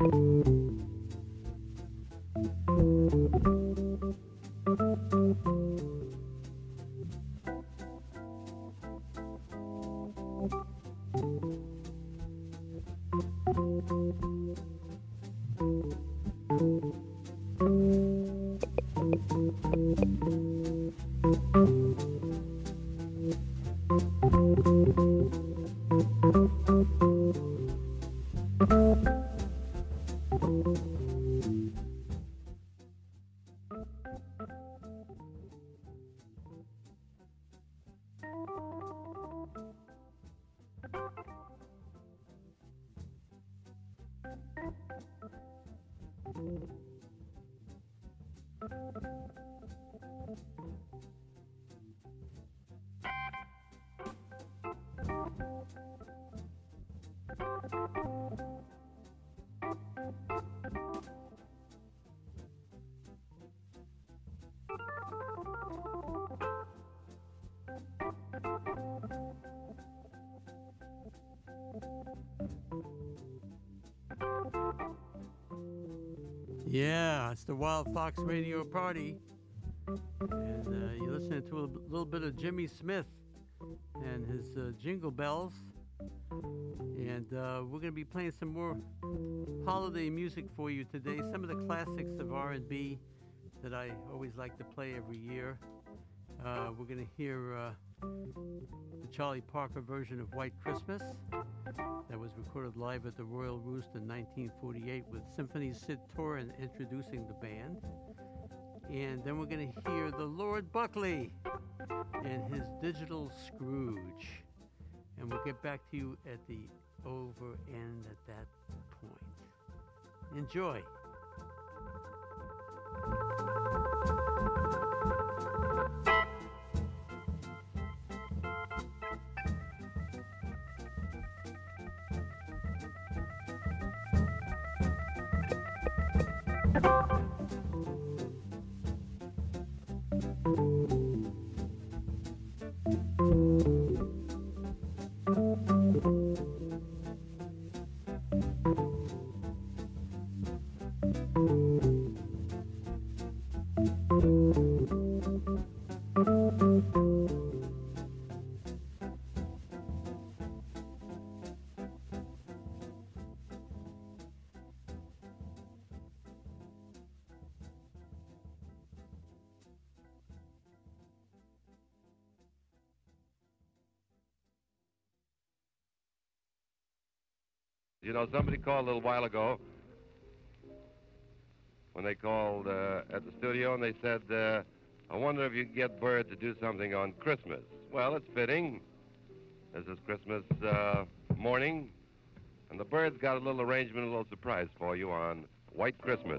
Yeah, it's the Wild Fox Radio Party. And you're listening to a little bit of Jimmy Smith and his Jingle Bells. And we're going to be playing some more holiday music for you today. Some of the classics of R&B that I always like to play every year. We're going to hear the Charlie Parker version of White Christmas that was recorded live at the Royal Roost in 1948 with Symphony Sid Torin introducing the band. And then we're going to hear the Lord Buckley and his Digital Scrooge. And we'll get back to you at the over end at that point. Enjoy. You know, somebody called a little while ago when they called at the studio and they said, I wonder if you can get Bird to do something on Christmas. Well, it's fitting. This is Christmas morning, and the Bird's got a little arrangement, a little surprise for you on White Christmas.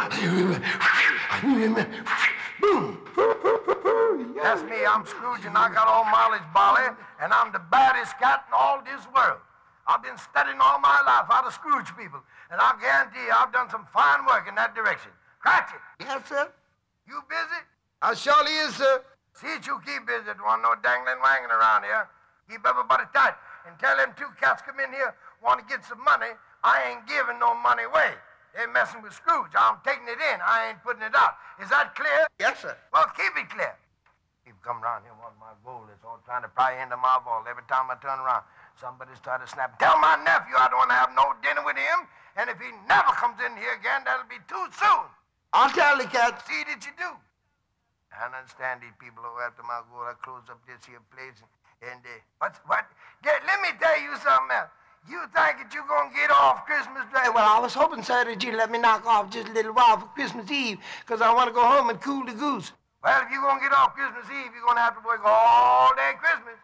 Boom. That's me, I'm Scrooge, and I got all mileage, Bolly, and I'm the baddest cat in all this world. I've been studying all my life how to Scrooge people, and I guarantee you I've done some fine work in that direction. Cratchit. Yes, sir? You busy? I surely is, sir. See that you keep busy. Don't want no dangling wanging around here. Keep everybody tight, and tell them two cats come in here, want to get some money. I ain't giving no money away. They're messing with Scrooge. I'm taking it in. I ain't putting it out. Is that clear? Yes, sir. Well, keep it clear. People come around here wanting my gold. It's all trying to pry into my vault. Every time I turn around, somebody's trying to snap. Tell my nephew I don't want to have no dinner with him. And if he never comes in here again, that'll be too soon. I'll tell the cat. See that you do. I don't understand these people who after my gold. I close up this here place and what? Let me tell you something else. You think that you're going to get off Christmas Day? Well, I was hoping, sir, that you'd let me knock off just a little while for Christmas Eve, because I want to go home and cool the goose. Well, if you're going to get off Christmas Eve, you're going to have to work all day Christmas.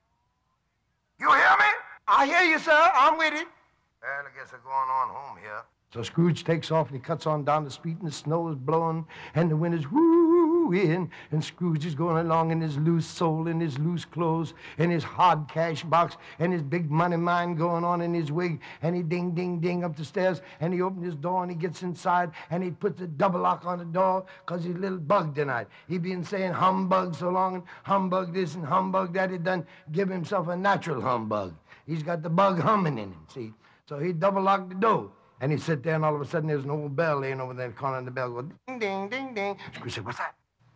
You hear me? I hear you, sir. I'm with it. Well, I guess I'm going on home here. So Scrooge takes off and he cuts on down the street and the snow is blowing and the wind is whoo-in and Scrooge is going along in his loose soul and his loose clothes and his hard cash box and his big money mine going on in his wig and he ding, ding, ding up the stairs and he opens his door and he gets inside and he puts a double lock on the door because he's a little bugged tonight. He been saying humbug so long and humbug this and humbug that. He done give himself a natural humbug. He's got the bug humming in him, see? So he double locked the door. And he sit there, and all of a sudden, there's an old bell laying over there in the corner, and the bell goes ding, ding, ding, ding. Scrooge said, what's that?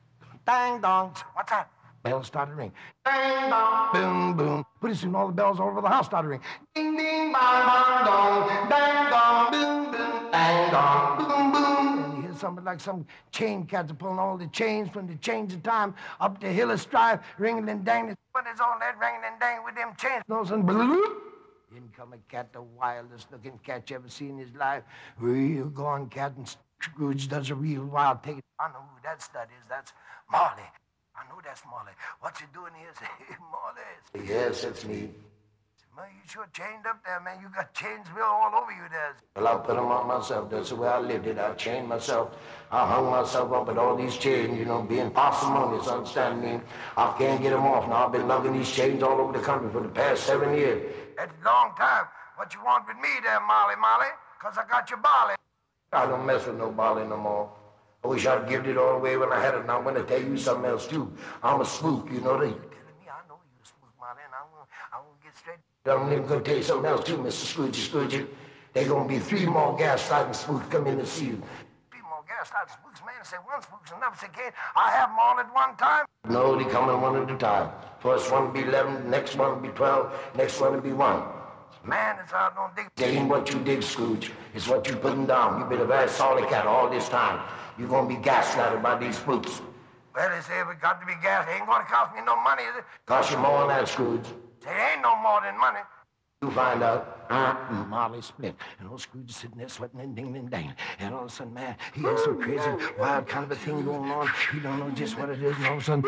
Ding, dong. What's that? Bells started to ring. Ding, dong, boom, boom. Pretty soon, all the bells all over the house started to ring. Ding, ding, bong, bong, dong. Ding, dong, boom, boom. Ding, dong, boom, boom. And he hears something like some chain cats are pulling all the chains from the chains of time up the hill of strife, ringing and dangling. What is all that ringing and dangling with them chains? And all of a sudden, bloop. In come a cat, the wildest looking cat you ever seen in his life. Real gone cat, and Scrooge does a real wild take. I know who that stud is. That's Marley. I know that's Marley. What you doing here? Say, Marley. Yes, it's me. Man, you sure chained up there, man. You got chains all over you there. Well, I put them on myself. That's the way I lived it. I chained myself. I hung myself up with all these chains, you know, being parsimonious, understand me? I can't get them off now. I've been lugging these chains all over the country for the past 7 years. That's a long time. What you want with me there, Molly? Because I got your barley. I don't mess with no barley no more. I wish I'd given it all away when I had it. Now I'm going to tell you something else, too. I'm a spook, you know that? You're telling me I know you're a spook, Molly, and I'm gonna get straight. I'm even going to tell you something else, too, Mr. Scrooge. There's going to be 3 more gaslighting spooks come in to see you. 3 more gaslighting spooks, man. Say one spook's enough. Say, can't I have them all at one time? No, they come one at a time. First one will be 11, next one will be 12, next one will be 1. Man, it's hard don't dig. It ain't what you dig, Scrooge. It's what you putting down. You've been a very solid cat all this time. You're going to be gaslighted by these spooks. Well, they say we got to be gas. It ain't going to cost me no money, is it? Cost you more than that, Scrooge. Say, it ain't no more than money. You find out. Marley split. And old Scrooge is sitting there sweating and dingling and dangling. And all of a sudden, man, he has some crazy, wild kind of a thing going on. He don't know just what it is. And all of a sudden,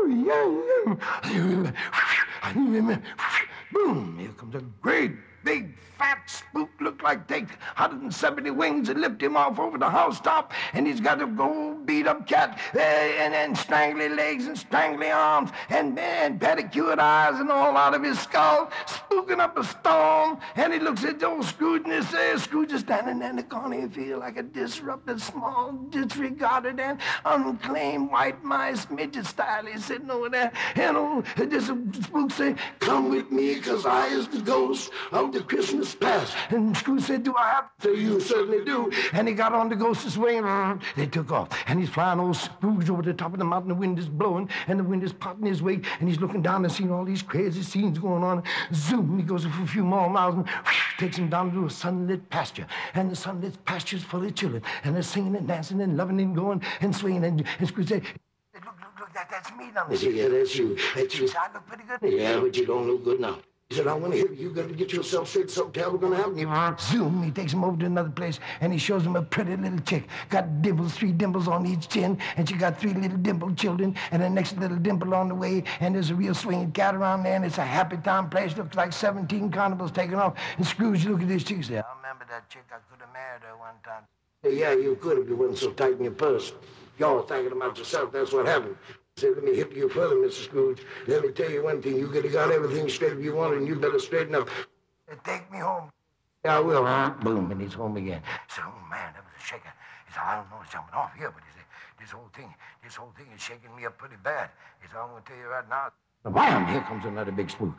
boom, here comes a great, big, fat spook. Look like take 170 wings and lift him off over the housetop. And he's got a gold beat-up cat and strangly legs and strangly arms and pedicured eyes and all out of his skull, spooking up a storm. And he looks at old Scrooge and he says, Scrooge is standing there in the corner. He feels like a disrupted, small, disregarded, and unclaimed white mice midget style. He's sitting over there. And this spook say, come with me, because I is the ghost of the Christmas past. And Scrooge said, do I have to? You certainly do. And he got on the ghost's wing. They took off. And he's flying old Scrooge over the top of the mountain. The wind is blowing, and the wind is potting his wig. And he's looking down and seeing all these crazy scenes going on. Zoom, he goes for a few more miles and takes him down to a sunlit pasture. And the sunlit pasture is full of children. And they're singing and dancing and loving and going and swinging. And Scrooge said, Look, that's me down they there. said, yeah, that's you. That's you. I look pretty good. Yeah, but you don't look good now. He said, I want to hear you. You got to get yourself straight. Something terrible going to happen to you. Zoom, he takes him over to another place, and he shows him a pretty little chick. Got dimples, 3 dimples on each chin, and she got 3 little dimpled children, and the next little dimple on the way, and there's a real swinging cat around there, and it's a happy time place. Looks like 17 carnivals taking off. And Scrooge look at this chick and say, I remember that chick. I could have married her one time. Say, yeah, you could if you wasn't so tight in your purse. You're thinking about yourself, that's what happened. Say, let me hit you further, Mr. Scrooge. Let me tell you one thing. You could have got everything straight if you wanted, and you better straighten up. Take me home. Yeah, I will. Boom, and he's home again. He said, oh, man, that was a shaker. He said, I don't know what's jumping off here, but he said, this whole thing is shaking me up pretty bad. He said, I'm going to tell you right now. Wham! Here comes another big spook.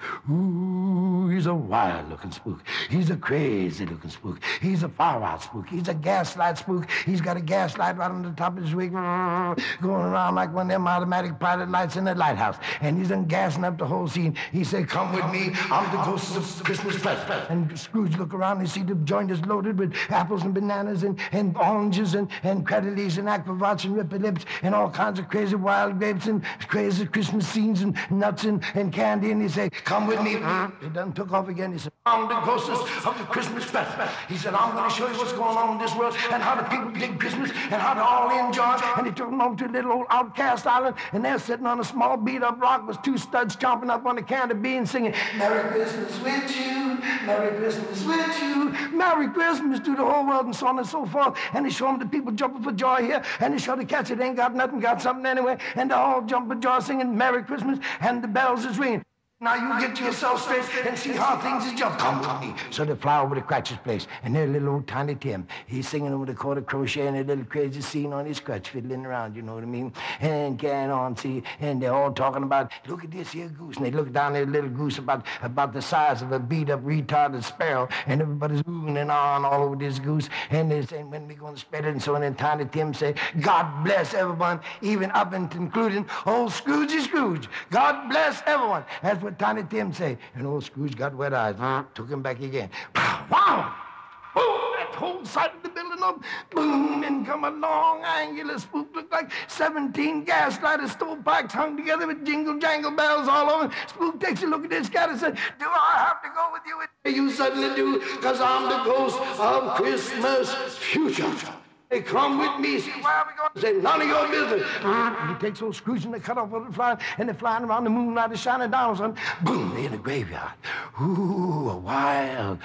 Ooh, he's a wild-looking spook. He's a crazy-looking spook. He's a far-out spook. He's a gaslight spook. He's got a gaslight right on the top of his wig, going around like one of them automatic pilot lights in a lighthouse. And he's gassing up the whole scene. He said, come with me. I'm the ghost of Christmas present. And Scrooge look around and see the joint is loaded with apples and bananas and oranges and credit leaves and aquavats and ripper lips and all kinds of crazy wild grapes and crazy Christmas scenes and nuts and candy, and he said, come with me. He done took off again. He said, I'm the ghost of the Christmas festival. He said, I'm going to show you what's going on in this world and how the people dig Christmas and how they all enjoy it. And he took them over to a little old outcast island, and there sitting on a small beat-up rock was two studs chomping up on a can of beans singing, Merry Christmas with you, Merry Christmas with you, Merry Christmas to the whole world, and so on and so forth. And he showed them the people jumping for joy here, and he showed the cats that ain't got nothing, got something anyway, and they all jump for joy singing Merry Christmas, and the bells is ringing. Now you get yourself straight and see how things is just. Come with me. So they fly over to Cratchit's place, and there's little old Tiny Tim. He's singing over the quarter crochet and a little crazy scene on his crutch, fiddling around, you know what I mean? And carrying on, see, and they're all talking about, look at this here goose. And they look down at a little goose about the size of a beat-up, retarded sparrow, and everybody's oohing and on all over this goose. And they're saying, when we going to spread it? And so then Tiny Tim say, God bless everyone, even up and including old Scroogey Scrooge. God bless everyone. That's what Tiny Tim say. And old Scrooge got wet eyes. Took him back again. Wow! Boom! That whole side of the building up. Boom! And come a long angular spook. Looked like 17 gaslighters, stovepipes hung together with jingle-jangle bells all over. Spook takes a look at this cat and said, do I have to go with you? You suddenly do, because I'm the ghost of Christmas future. They come with me. See, where are we going? Say, none of your business. He takes old Scrooge and they cut off the flying, and they're flying around the moonlight is shining down on something. Boom, they're in the graveyard. Ooh, a wild,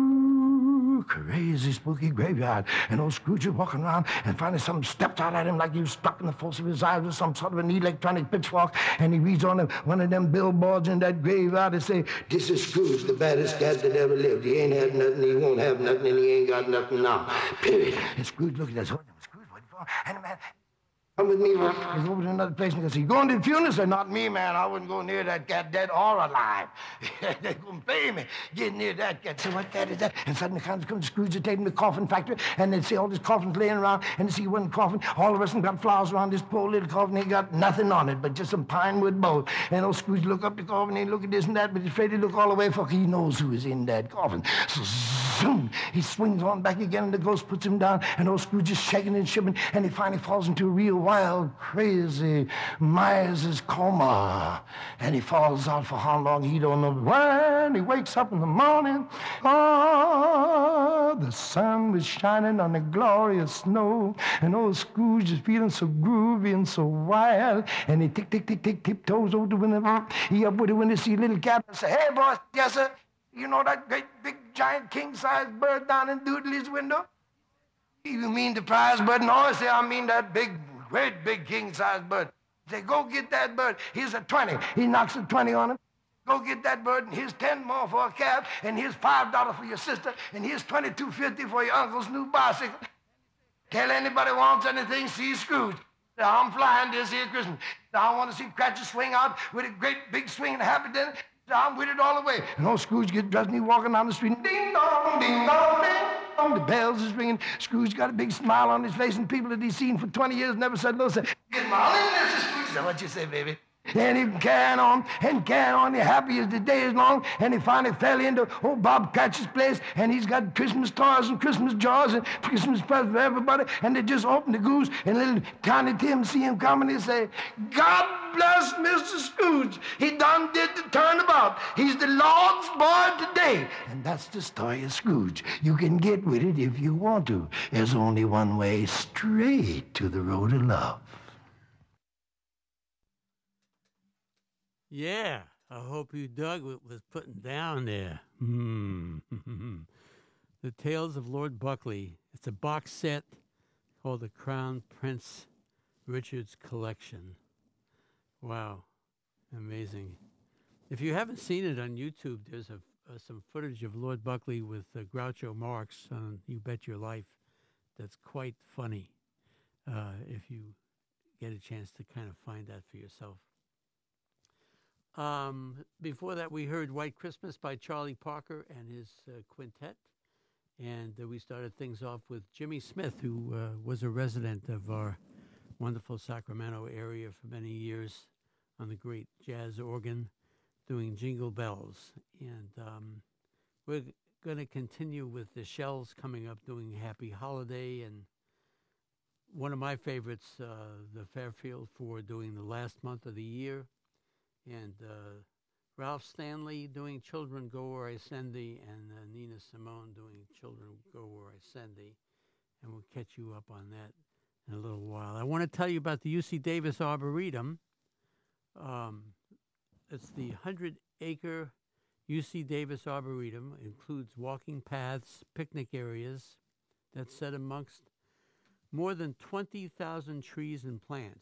crazy, spooky graveyard. And old Scrooge is walking around, and finally something steps out at him like he was stuck in the force of his eyes with some sort of an electronic pitchfork. And he reads on one of them billboards in that graveyard and say, this is Scrooge, the baddest cat that ever lived. He ain't had nothing, he won't have nothing, and he ain't got nothing now. Period. And Scrooge looked at us. Scrooge, what are you doing? And the man, come with me. He's over to another place and he goes, you going to the funeral? I said, not me, man. I wouldn't go near that cat, dead or alive. They're going to pay me. Get near that cat. Say, what cat is that? And suddenly comes Scrooge to take him to the coffin factory, and they'd see all these coffins laying around, and they see one coffin. All of us got flowers around this poor little coffin. He got nothing on it but just some pine wood boughs. And old Scrooge look up the coffin, and he look at this and that, but he's afraid to look all the way, for he knows who is in that coffin. So zoom, he swings on back again, and the ghost puts him down, and old Scrooge is shaking and shivering, and he finally falls into a real wild, crazy Myers' coma. And he falls out for how long, he don't know. When he wakes up in the morning, the sun was shining on the glorious snow, and old Scrooge is feeling so groovy and so wild, and he tiptoes over the window. He up with the window, see a little cat, and say, hey, boss, yes, sir. You know that great, big, giant, king-sized bird down in Doodley's window? You mean the prize bird? No, I say, I mean that big, great, big, king-sized bird. Say, go get that bird. Here's a 20. He knocks a 20 on him. Go get that bird, and here's 10 more for a cab, and here's $5 for your sister, and here's $22.50 for your uncle's new bicycle. Tell anybody wants anything, see Scrooge. I'm flying this here Christmas. I want to see Cratchit swing out with a great big swing and happy dinner. I'm with it all the way. And old Scrooge gets dressed and he's walking down the street. Ding dong, ding dong, ding dong. The bells is ringing. Scrooge got a big smile on his face, and people that he's seen for 20 years never said no. Said, good morning, Mr. Scrooge. That's what you say, baby. And he carried on and carried on, he happy as the day is long, and he finally fell into old Bob Cratchit's place, and he's got Christmas toys and Christmas jars and Christmas presents for everybody, and they just opened the goose, and little Tiny Tim see him coming, and he say, God bless Mr. Scrooge. He done did the turnabout. He's the Lord's boy today. And that's the story of Scrooge. You can get with it if you want to. There's only one way, straight to the road of love. Yeah, I hope you dug what was putting down there. The Tales of Lord Buckley. It's a box set called the Crown Prince Richard's Collection. Wow, amazing. If you haven't seen it on YouTube, there's some footage of Lord Buckley with Groucho Marx on You Bet Your Life. That's quite funny if you get a chance to kind of find that for yourself. Before that, we heard White Christmas by Charlie Parker and his quintet. And we started things off with Jimmy Smith, who was a resident of our wonderful Sacramento area for many years on the great jazz organ, doing Jingle Bells. And we're going to continue with the Shells coming up doing Happy Holiday. And one of my favorites, the Fairfield Four doing The Last Month of the Year. And Ralph Stanley doing Children Go Where I Send Thee, and Nina Simone doing Children Go Where I Send Thee. And we'll catch you up on that in a little while. I want to tell you about the UC Davis Arboretum. It's the 100-acre UC Davis Arboretum. It includes walking paths, picnic areas that's set amongst more than 20,000 trees and plants.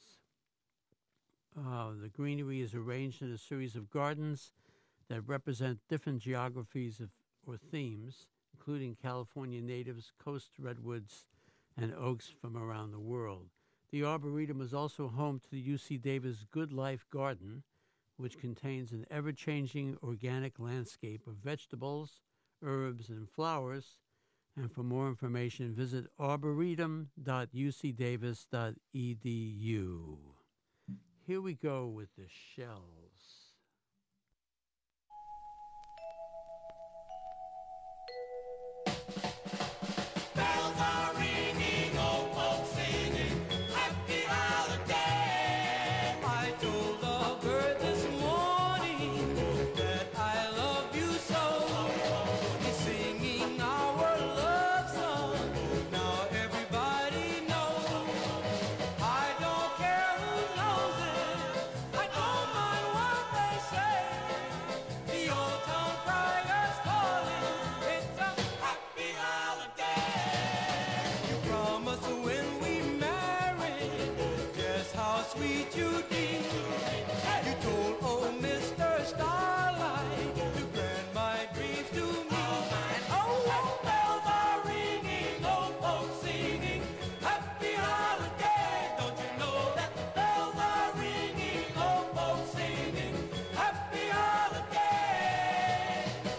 The greenery is arranged in a series of gardens that represent different geographies or themes, including California natives, coast redwoods, and oaks from around the world. The Arboretum is also home to the UC Davis Good Life Garden, which contains an ever-changing organic landscape of vegetables, herbs, and flowers. And for more information, visit arboretum.ucdavis.edu. Here we go with the Shells. Bells are ringing, old folks singing, happy holiday. I told the bird this morning that I love you so. He's singing our love song, now everybody knows. I don't care who knows it, I don't mind what they say. The old town crier's calling, it's a happy holiday. You promised when we married just how sweet you'd be. You told old Mr. Starlight to grant my dreams to me. And oh, bells are ringing, old folks singing, happy holiday. Don't you know that bells are ringing, old folks singing, happy holiday.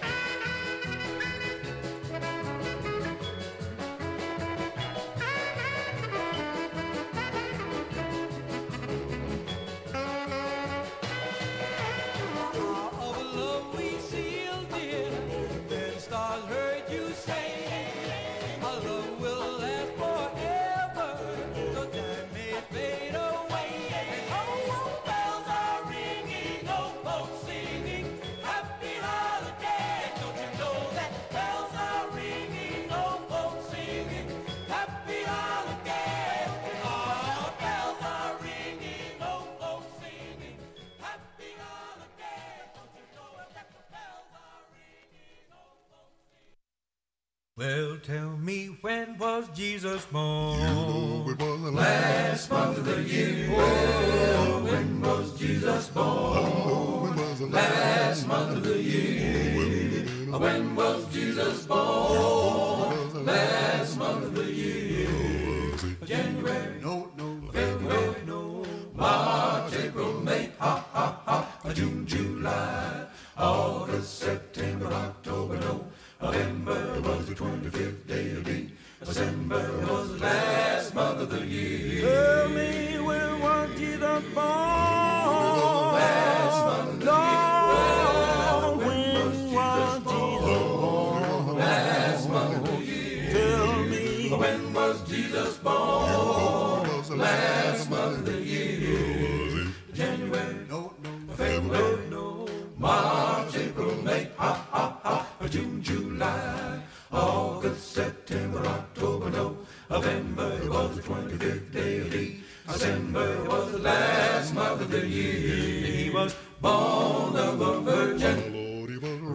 Of love we sealed, dear, then stars heard you say, our love will last forever, so time may fade away. And oh, bells are ringing, old folks singing, happy holiday. Don't you know that bells are ringing, old folks singing, happy holiday. Oh, bells are ringing, old folks singing, happy holiday. Don't you know that the bells are ringing, old folks singing. Well, tell me, when was Jesus born? It was the Last month of the year. Oh, when was Jesus born? Last month of the year. When was Jesus born? Last month of the year. January, no. February, no. March, April, May, June, July, August, September, October, no. November was the 25th day of the December was the last month of the year. Tell me, when was Jesus born? Last month of the year. When was Jesus born? Last month of the year. Tell me, when was Jesus born? Last month of the year. January, no. February, no. March, April, May, June, July, August, September, October, no.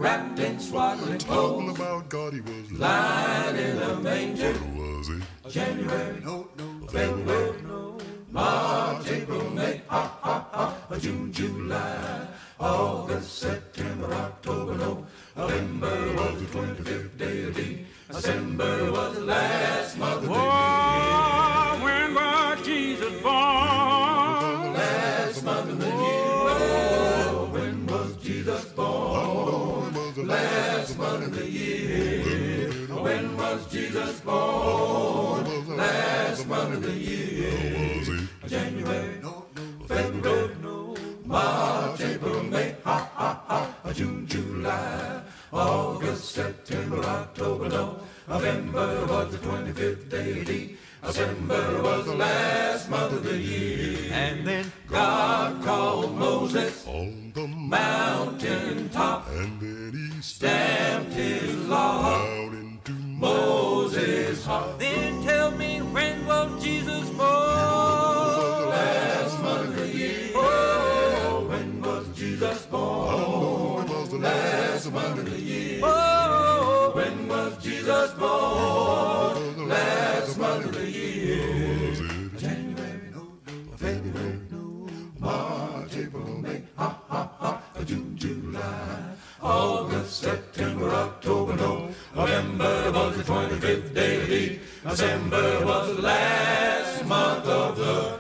wrapped in swaddling Talking clothes, about God, he was lying in a manger. Was he? January, no, February, no, March, April, May, June, July, August, September, October, November was the 25th day of the December was the last month of the year. When was Jesus born? Last month of the year. Oh, when was Jesus born? Last month of the year. When was Jesus born? Last month of the year. January, no, February, no, March, April, May, June, July, August, September, October, November was the 25th day of the December was the last month of the year. And then God called Moses On the mountain top, and then he stamped his law down into Moses' heart. Then tell me, when was Jesus born? Last month of the year. Oh, when was Jesus born? Last month of the year. Oh, when was Jesus born? Last month of the year. January, no, February, no, March, April, May, June, July, August, September, October, November was the 25th day of the December was the last month of the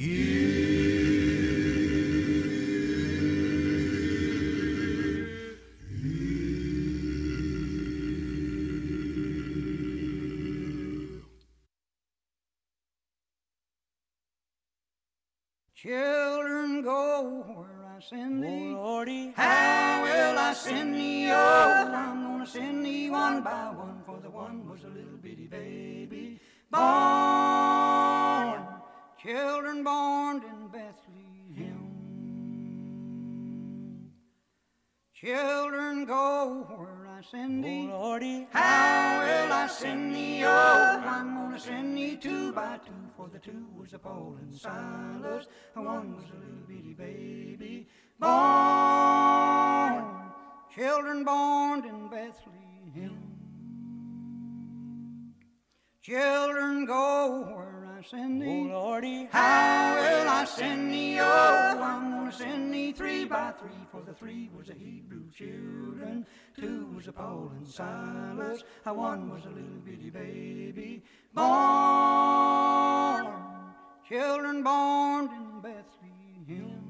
Children, go where I send thee. Oh, Lordy, How will I send thee? Oh, I'm gonna send thee one by one, for the one was a little bitty baby born. Children born in Bethlehem. Children, go where I send oh, thee. Lordy, How will I send thee? Oh, I'm gonna send thee two by two, for the two was a Paul and Silas, and one was a little bitty baby born. Children born in Bethlehem. Children, go where I send oh, thee. Lordy, How will I send thee? Oh, I'm gonna send thee three by three, for the three was the Hebrew children, two was a Paul and Silas, and one was a little bitty baby born. Children born in Bethlehem.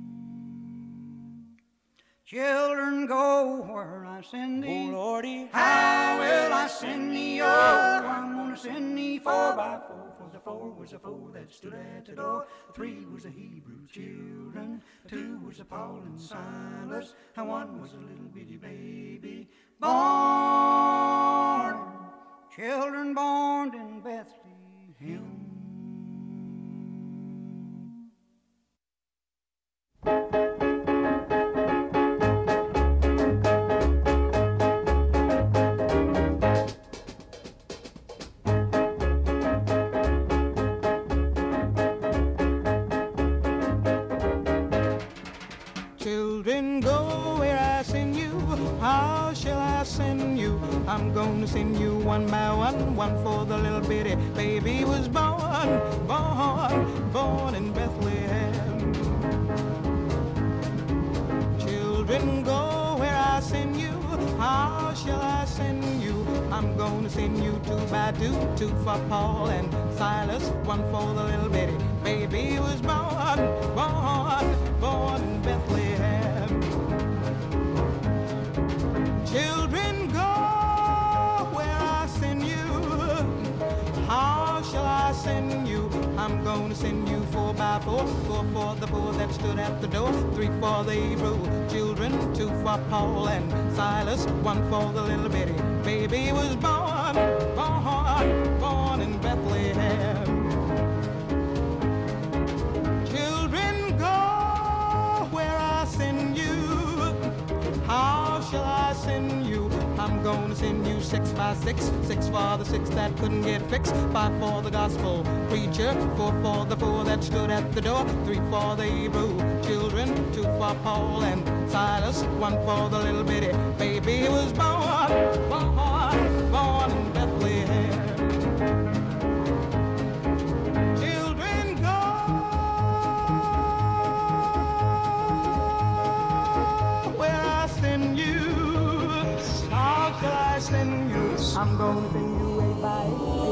Children, go where I send oh, thee. Lordy, How will I send thee? Oh, I'm gonna send thee four by four, for the four was a four that stood at the door. Three was the Hebrew children, two was a Paul and Silas, and one was a little bitty baby born. Children born in Bethlehem. Children, go where I send you. How shall I send you? I'm gonna send you one by one, one for the little bitty baby was born, born in Bethlehem. Children, go where I send you. How shall I send you? I'm gonna send you two by two, two for Paul and Silas, one for the little bitty baby was born in Bethlehem. Children, go where I send you. How shall I send you? I'm gonna send you four by four, four for the four that stood at the door, three for the Hebrew children, two for Paul and Silas, one for the little bitty baby was born in Bethlehem. Children, go where I send you. How shall I send you? I'm gonna send you 6 by 6. 6 for the 6 that couldn't get fixed. 5 for the gospel preacher. 4 for the 4 that stood at the door. 3 for the Hebrew children. 2 for Paul and Silas. 1 for the little bitty baby who was born in Bethlehem. Children, go where I send you. How shall I send you? I'm gonna send you a by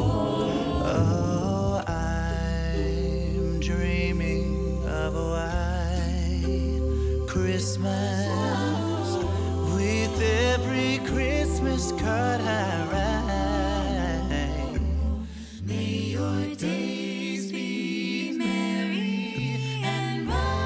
Oh, I'm dreaming of a white Christmas. With every Christmas card I write, may your days be merry and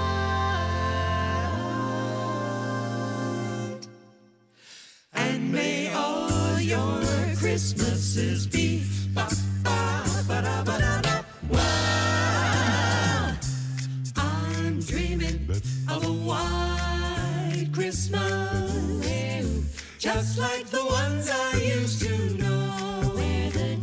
bright, and may all your Christmases be ba-ba-ba-da-ba-da-da. Wow, I'm dreaming of a white Christmas, just like the ones I used to know, where the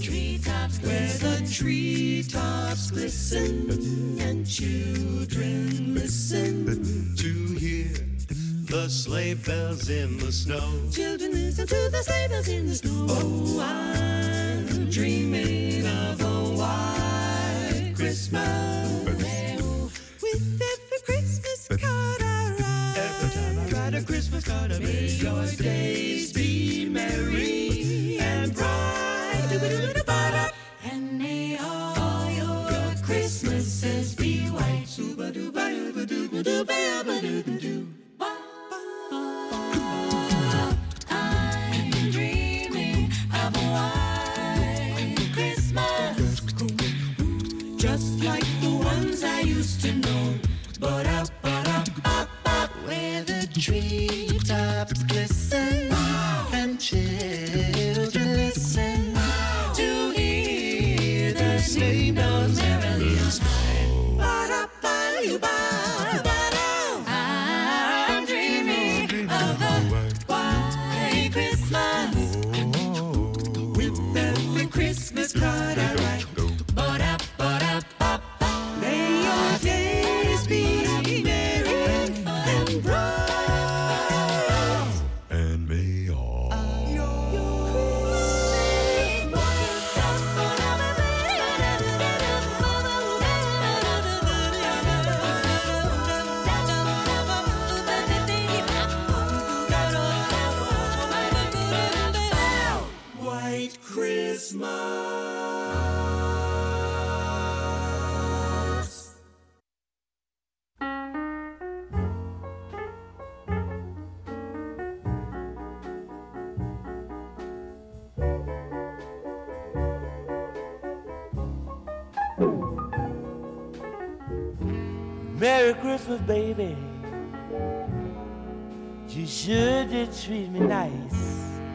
treetops glisten and children listen to hear the sleigh bells in the snow. Children listen to the sleigh bells in the snow. Oh, I'm dreaming of a white Christmas, with every Christmas card I write. Every time I write a Christmas card, I may your days be merry and bright, and may all your Christmases be white. I'm dreaming of a white Christmas, just like the ones I used to know. But up, where the treetops glisten and children listen to hear the sleigh bells merrily chime. I'm dreaming of a white Christmas, with every Christmas card I write. But up, may your days be merry and bright, and may all your White Christmas. Merry Christmas, baby. You sure did treat me nice.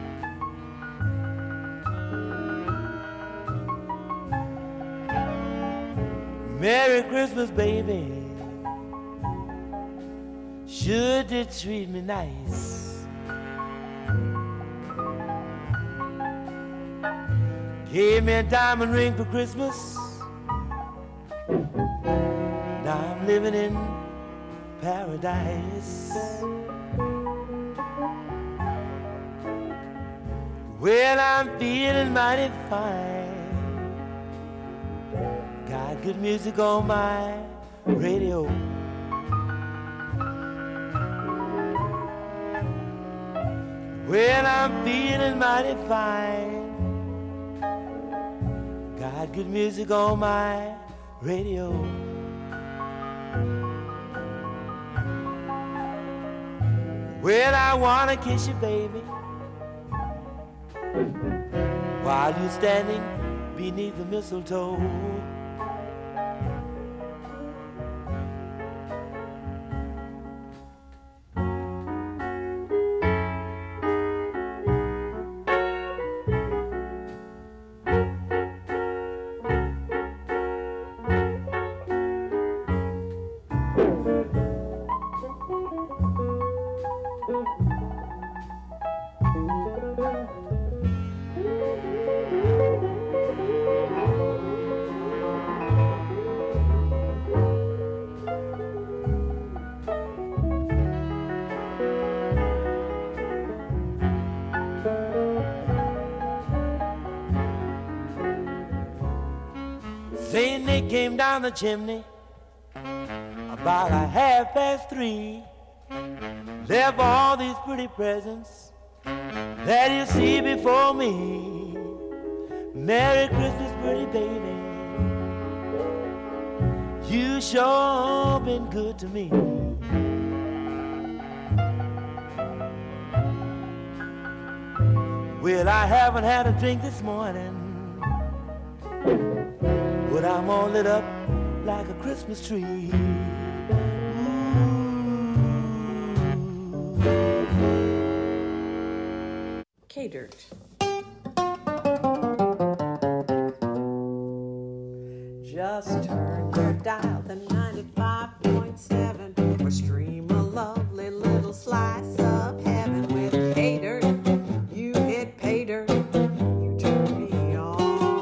Merry Christmas, baby. Sure did treat me nice. Gave me a diamond ring for Christmas. Now I'm living in paradise. Well, I'm feeling mighty fine. Got good music on my radio. Well, I'm feeling mighty fine. Got good music on my radio. Well, I wanna kiss you, baby, while you're standing beneath the mistletoe. It came down the chimney about 3:30. There were all these pretty presents that you see before me. Merry Christmas, pretty baby. You sure been good to me. Well, I haven't had a drink this morning, but I'm all lit up like a Christmas tree. K-Dirt. Just turn your dial to 95.7 or stream a lovely little slice of heaven with K-Dirt. You hit pay dirt, you turn me on.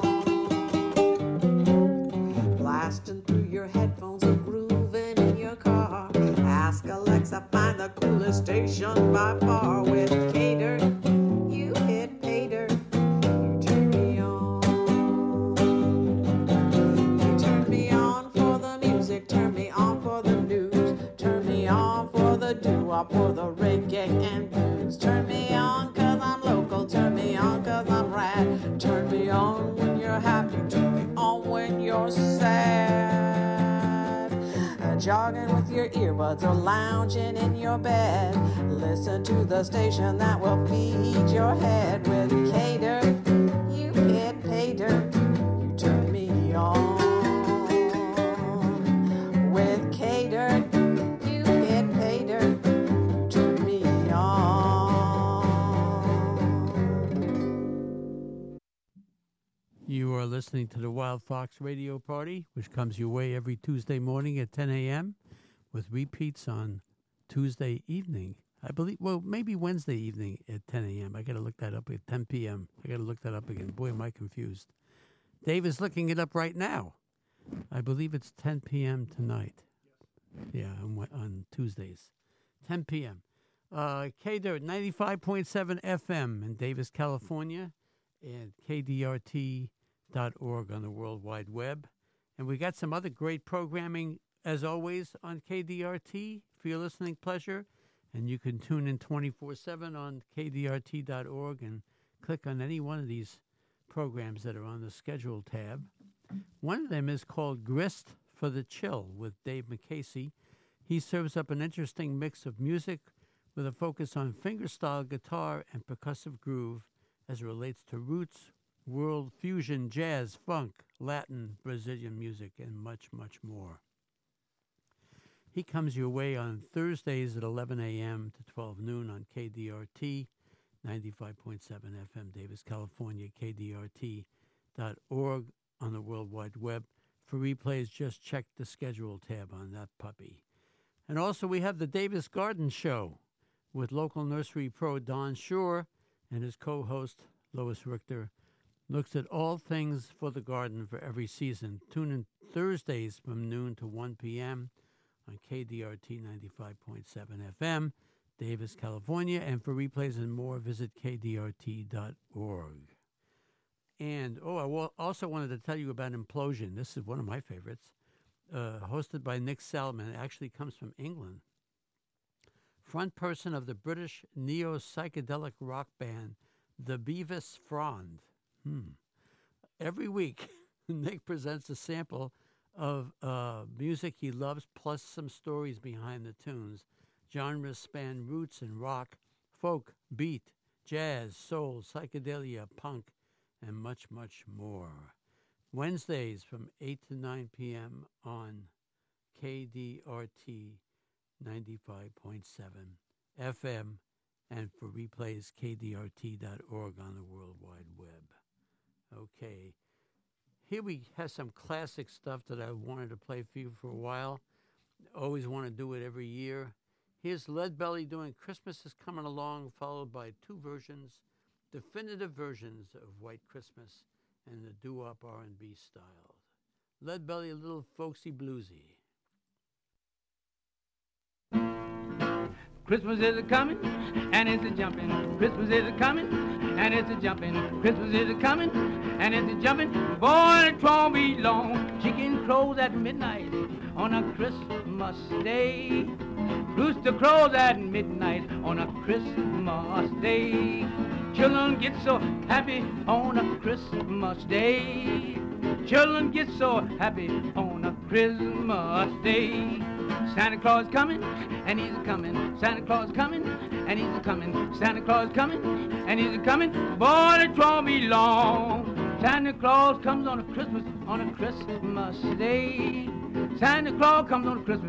Blasting through your headphones or grooving in your car. Ask Alexa, find the coolest station by far with K-Dirt. You hit pay dirt, you turn me on. You turn me on for the music, turn me on for the news, turn me on for the doo-wop, for the reggae and blues. Turn me on 'cause I'm local, turn me on 'cause I'm rad. Turn me on when you're happy, turn me on when you're sad. Jogging with your earbuds or lounging in your bed, listen to the station that will feed your head with K-Dirt. You hit pay dirt, you turn me on. With K-Dirt, you hit pay dirt, you turn me on. You are listening to the Wild Fox Radio Party, which comes your way every Tuesday morning at 10 a.m. with repeats on Tuesday evening. I believe, well, maybe Wednesday evening at 10 a.m. I got to look that up at 10 p.m. I got to look that up again. Boy, am I confused. Dave is looking it up right now. I believe it's 10 p.m. tonight. Yeah, on Tuesdays. 10 p.m. K-Dirt, 95.7 FM in Davis, California, and KDRT.org on the World Wide Web. And we got some other great programming, as always, on KDRT for your listening pleasure. And you can tune in 24/7 on KDRT.org and click on any one of these programs that are on the schedule tab. One of them is called Grist for the Chill with Dave McCasey. He serves up an interesting mix of music with a focus on fingerstyle guitar and percussive groove as it relates to roots, world fusion, jazz, funk, Latin, Brazilian music, and much, much more. He comes your way on Thursdays at 11 a.m. to 12 noon on KDRT, 95.7 FM, Davis, California, KDRT.org on the World Wide Web. For replays, just check the schedule tab on that puppy. And also we have the Davis Garden Show with local nursery pro Don Shore and his co-host Lois Richter. Looks at all things for the garden for every season. Tune in Thursdays from noon to 1 p.m. on KDRT 95.7 FM, Davis, California. And for replays and more, visit KDRT.org. And, I also wanted to tell you about Implosion. This is one of my favorites. Hosted by Nick Salomon. It actually comes from England. Front person of the British neo-psychedelic rock band, the Beavis Frond. Every week, Nick presents a sample of music he loves, plus some stories behind the tunes. Genres span roots and rock, folk, beat, jazz, soul, psychedelia, punk, and much, much more. Wednesdays from 8 to 9 p.m. on KDRT 95.7 FM, and for replays, KDRT.org on the World Wide Web. Okay. Here we have some classic stuff that I wanted to play for you for a while. Always want to do it every year. Here's Lead Belly doing Christmas is Coming Along, followed by two versions, definitive versions of White Christmas and the doo-wop R&B style. Lead Belly, a little folksy bluesy. Christmas is a-coming, and it's a-jumping. Christmas is a-coming, and it's a jumping. Christmas is a coming, and it's a jumping. Boy, it won't be long. Chicken crows at midnight on a Christmas day. Rooster crows at midnight on a Christmas day. Children get so happy on a Christmas day. Children get so happy on a Christmas day. Santa Claus coming, and he's a-coming. Santa Claus coming, and he's a-coming. Santa Claus coming, and he's a-coming. Boy, it won't be long. Santa Claus comes on a Christmas day. Santa Claus comes on a Christmas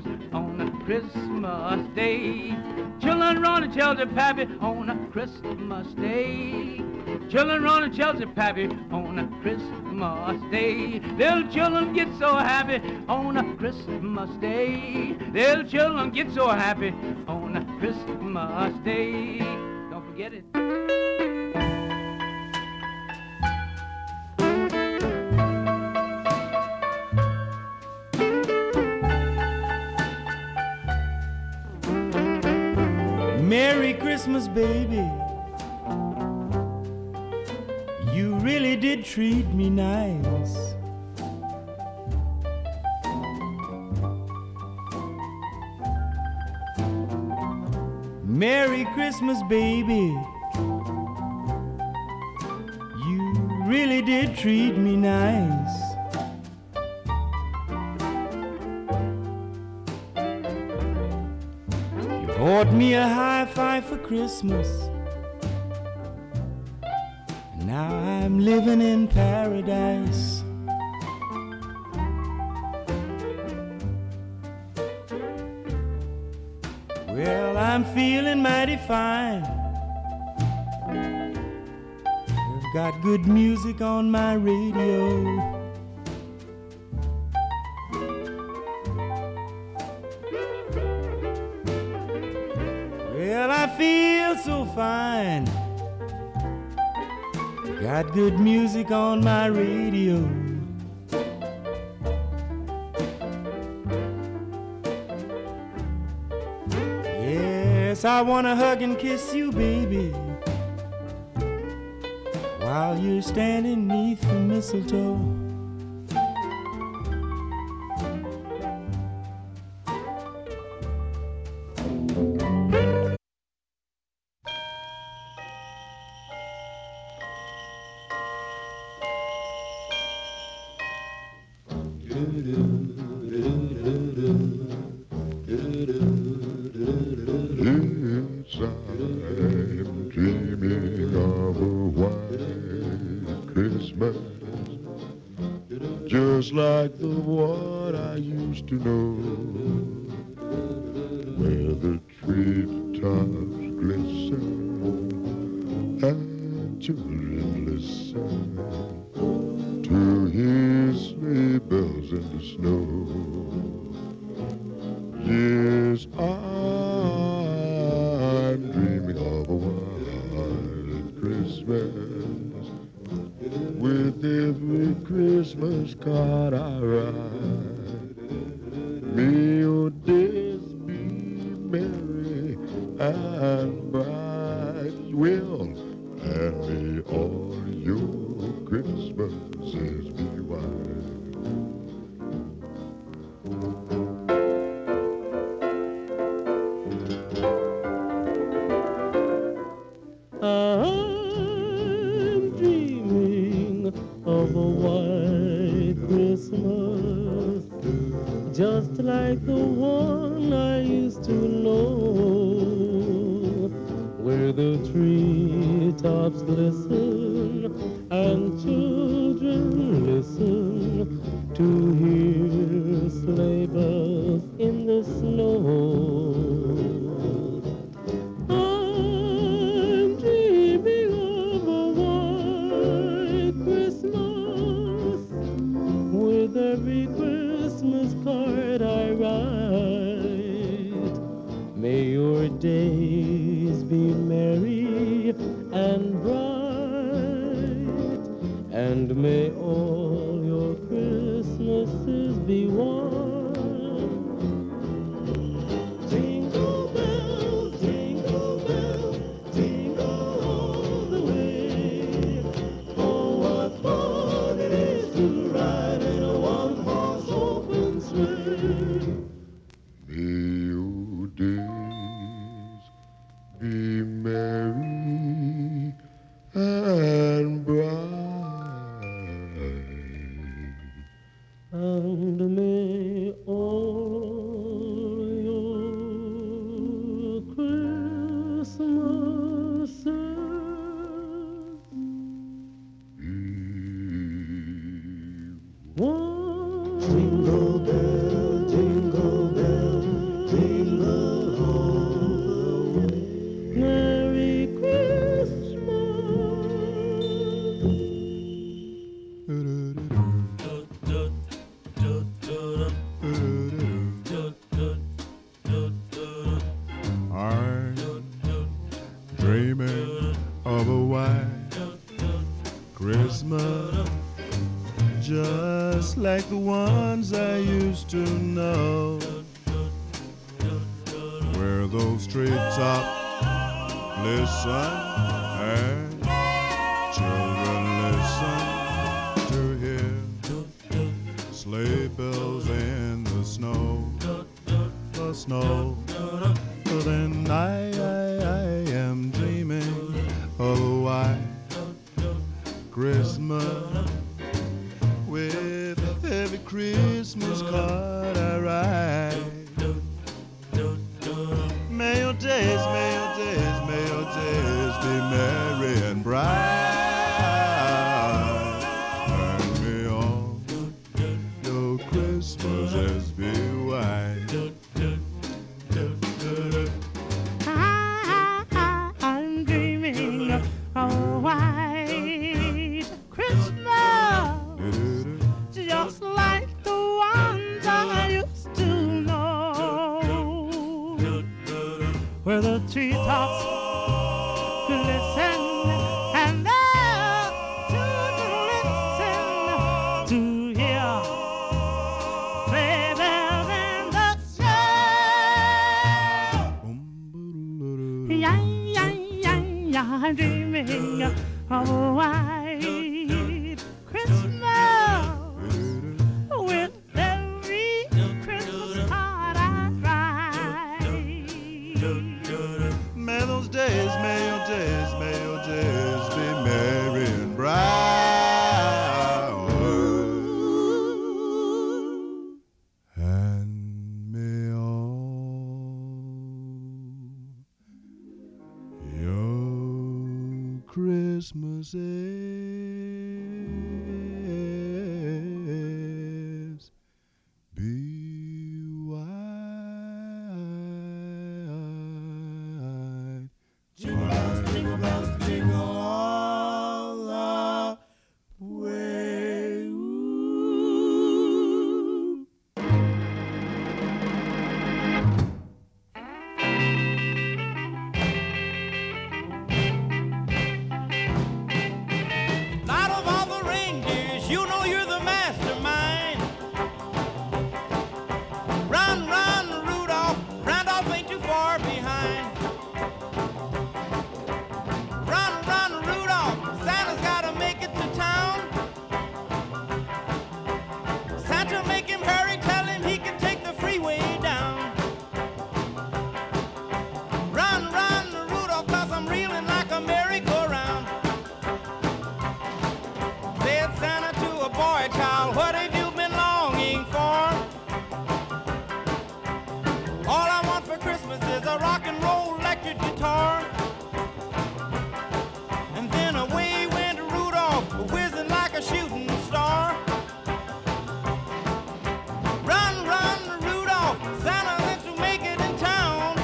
day. Children run and tell their pappy on a Christmas day. Children run and tell their pappy on a Christmas day. Little children get so happy on a Christmas day. Little children get so happy on a Christmas day. Don't forget it. Merry Christmas, baby. You really did treat me nice. Merry Christmas, baby. You really did treat me nice. Bought me a hi-fi for Christmas. Now I'm living in paradise. Well, I'm feeling mighty fine. I've got good music on my radio. Well, I feel so fine. Got good music on my radio. Yes, I wanna hug and kiss you, baby, while you're standing neath the mistletoe. Just like the one I used to know, where the treetops glisten and children listen to his sleigh bells in the snow. Yes, I'm dreaming of a white Christmas, with every Christmas card I write. May your days be merry and bright, will, and may all your Christmases be white. I'm dreaming of a white Christmas, just like the one I used to know, where the treetops glisten and children listen to hear sleigh bells in the snow. I'm dreaming of a white Christmas, with every Christmas card I write. May your days be merry and bright, and may all your Christmases be one. Jingle bells, jingle bells, jingle all the way. dreaming of a white Christmas, just like the ones I used to know, where those treetops listen and children listen to hear sleigh bells in the snow, the snow. But then I am dreaming of a white Christmas, with every Christmas card I write. May your days, may your days, may your days be merry and bright, and may all your Christmases be white. I'm dreaming of a white Christmas, just like the ones I used to know, where the treetops glisten and the children listen to hear sleigh bells in the snow. Yeah, yeah, yeah, yeah, I'm dreaming of a white Christmas, with every Christmas card I write. May those days, may your days, may your days be merry and bright, and may all your Christmases be white. Jingle bells, jingle all the way. Ooh. Out of all the reindeers, you know you're the mastermind. Run, run, Rudolph. Randolph ain't too far behind. Run, run, Rudolph. Santa's gotta make it to town. Santa, make him hurry. Tell him he can take the freeway down. Run, run, Rudolph, 'cause I'm reeling like a merry-go-round. Said Santa to a boy child, what have you been longing for? All I want for Christmas is a rock and roll electric guitar. And then away went Rudolph, whizzing like a shooting star. Run, run, Rudolph, Santa wants to make it in town.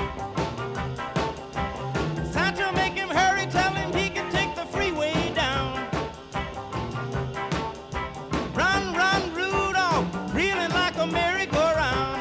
Santa, make him hurry, tell him he can take the freeway down. Run, run, Rudolph, reeling like a merry-go-round.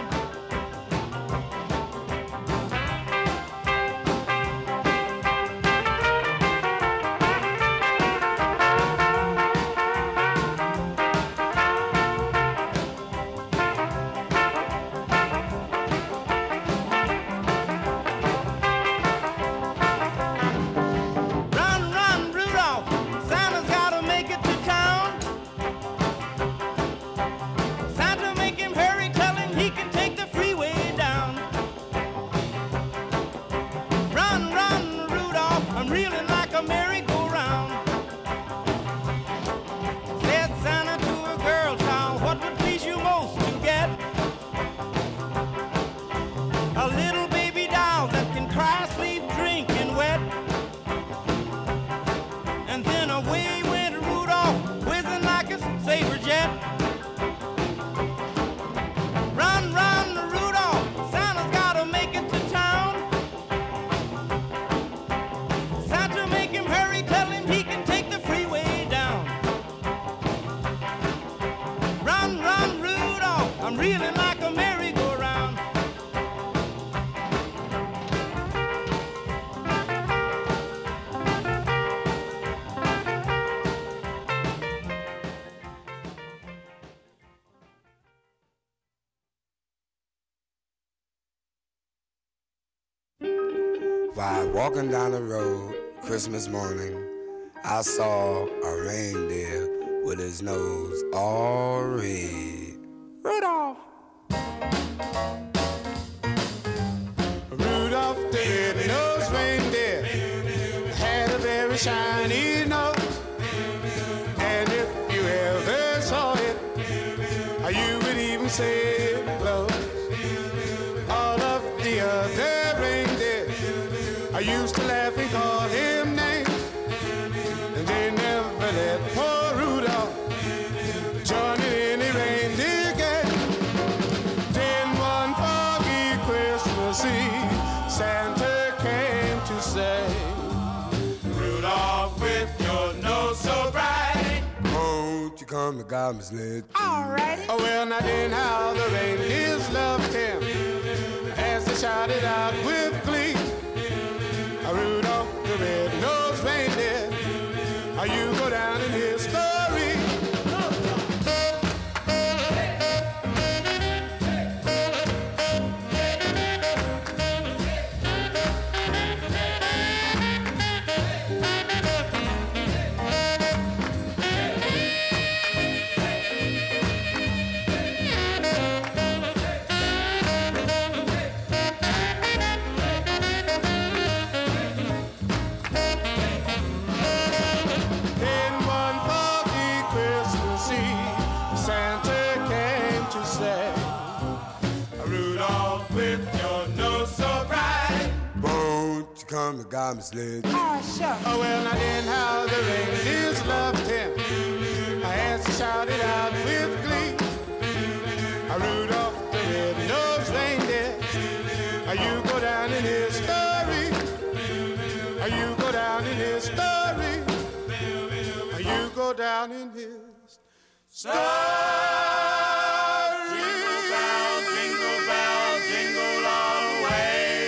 Run, run, Rudolph, Santa's gotta make it to town. Santa, make him hurry, tell him he can take the freeway down. Run, run, Rudolph, I'm reeling like a merry-go-round. Said Santa to a girl child, what would please you most to get? A little baby doll that can cry, sleep, drink, and wet. And then away went Rudolph, whizzing like a saber jet. Run, run, Rudolph, Santa's gotta make it to town. Santa, make him hurry, While walking down the road Christmas morning, I saw a reindeer with his nose all red. Rudolph! Rudolph the red-nosed reindeer had a very shiny nose. And if you ever saw it, you would even say it glows. All of the other reindeer I used to laugh and call him names, and they never let poor Rudolph join in any reindeer game. Then one foggy Christmas Eve, Santa came to say, Rudolph, with your nose so bright, won't you come to God's lid? alrighty. Oh, well, now then how the reindeers loved him as they shouted out with glee, Rudolph the red-nosed reindeer, you go down in history. Come to God's lid. Oh, sure. Oh, well, now then how the reindeers loved him as he shouted out with glee, Rudolph the red-nosed reindeer, you go down in history. You go down in history. You go down in his story. Jingle bell, jingle all the way.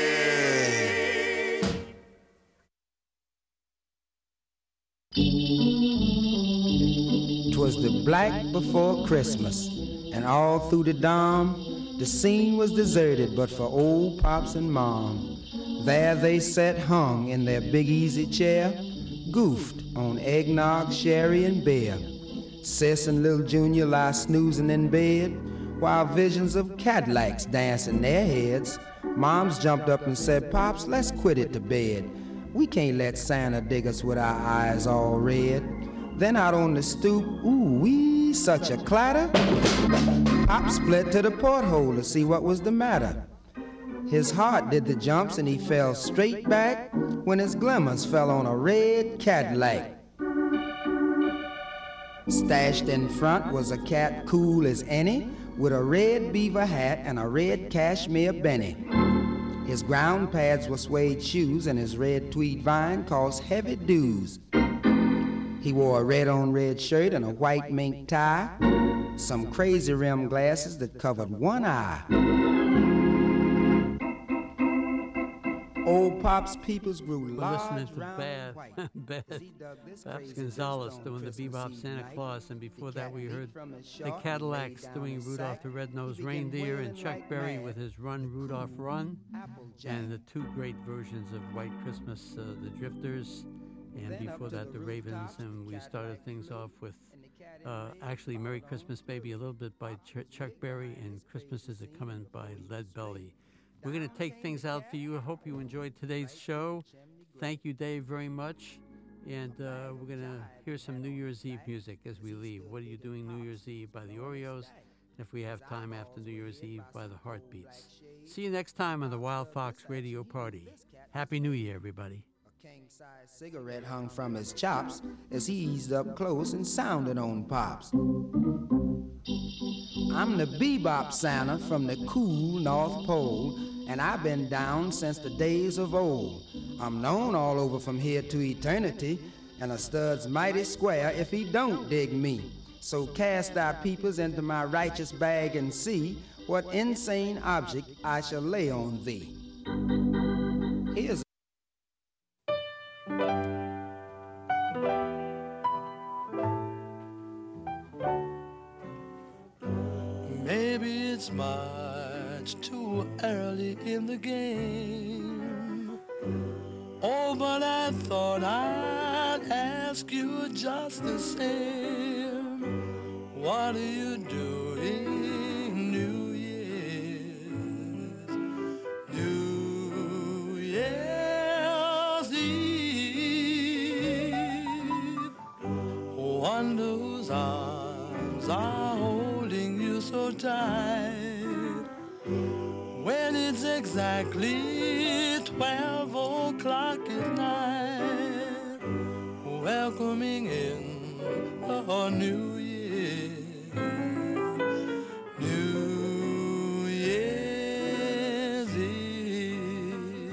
'Twas the black before Christmas, and all through the dome, the scene was deserted but for old Pops and Mom. There they sat hung in their big easy chair, goofed on eggnog, sherry, and beer. Sis and little Junior lie snoozing in bed, while visions of Cadillacs dance in their heads. Moms jumped up and said, Pops, let's quit it to bed. We can't let Santa dig us with our eyes all red. Then out on the stoop, ooh-wee, such a clatter. Pop split to the porthole to see what was the matter. His heart did the jumps and he fell straight back when his glimmers fell on a red Cadillac. Stashed in front was a cat cool as any, with a red beaver hat and a red cashmere Benny. His ground pads were suede shoes and his red tweed vine cost heavy dues. He wore a red-on-red shirt and a white mink tie, some crazy rim glasses that covered one eye. Old Pop's peoples grew large, listening to round, white. Babs Gonzalez doing the Bebop Santa Claus, and before that we heard the Cadillacs doing Rudolph the Red-Nosed Reindeer, and Chuck Berry with his Run, Rudolph, Run, and the two great versions of White Christmas, the Drifters, and before that the Ravens, and we started things off with actually Merry Christmas Baby a little bit by Chuck Berry, and Christmas Is A-Comin' by Lead Belly. We're going to take things out for you. I hope you enjoyed today's show. Thank you, Dave, very much. And we're going to hear some New Year's Eve music as we leave. What Are You Doing New Year's Eve by the Oreos. And if we have time after New Year's Eve, by the Heartbeats. See you next time on the Wild Fox Radio Party. Happy New Year, everybody. A king-size cigarette hung from his chops as he eased up close and sounded on Pops. I'm the Bebop Santa from the cool North Pole, and I've been down since the days of old. I'm known all over from here to eternity, and a stud's mighty square if he don't dig me. So cast thy peepers into my righteous bag and see what insane object I shall lay on thee. Here's Maybe it's much too early in the game, but I thought I'd ask you just the same. What are you doing New Year's? New Year's Eve. Wonder whose arms are holding you so tight when it's exactly 12 o'clock at night, welcoming in a new year. New Year's Eve.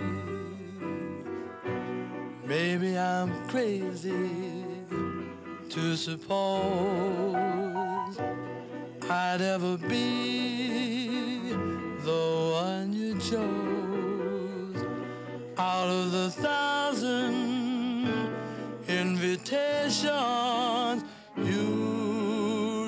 Maybe I'm crazy to suppose I'd ever be the one you chose out of the 1,000 invitations you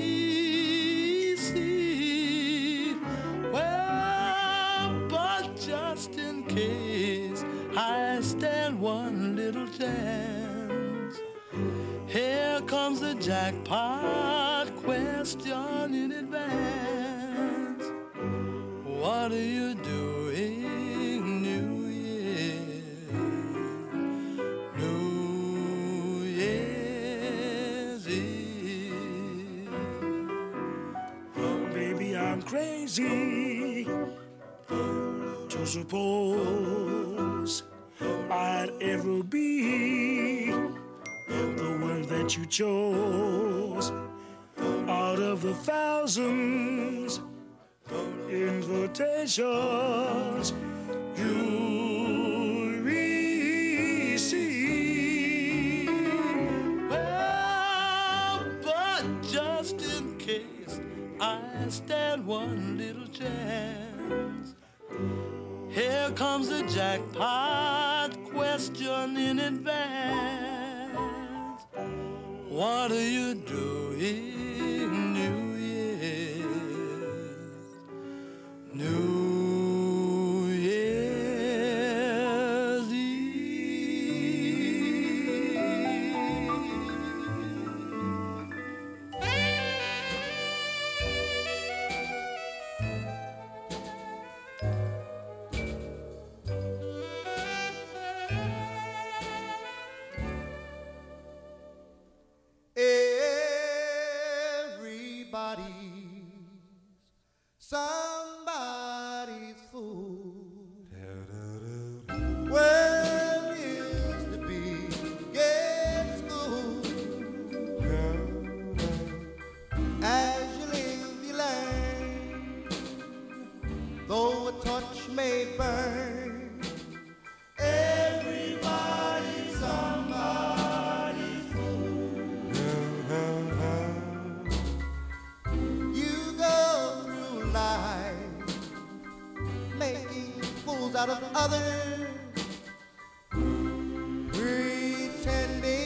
receive. Well, but just in case I stand one little chance, here comes the jackpot question in advance. What are you doing New Year? New Year's Eve. Oh, baby, I'm crazy to suppose I'd ever be the one that you chose out of the thousands invitations you receive. Well, but just in case I stand one little chance, here comes the jackpot question in advance. What are you doing New Year? New Year's Somebody's fool. Well, used to be get school. As you live, you learn. Though a torch may burn, everybody's somebody's fool. You go through life making fools out of others.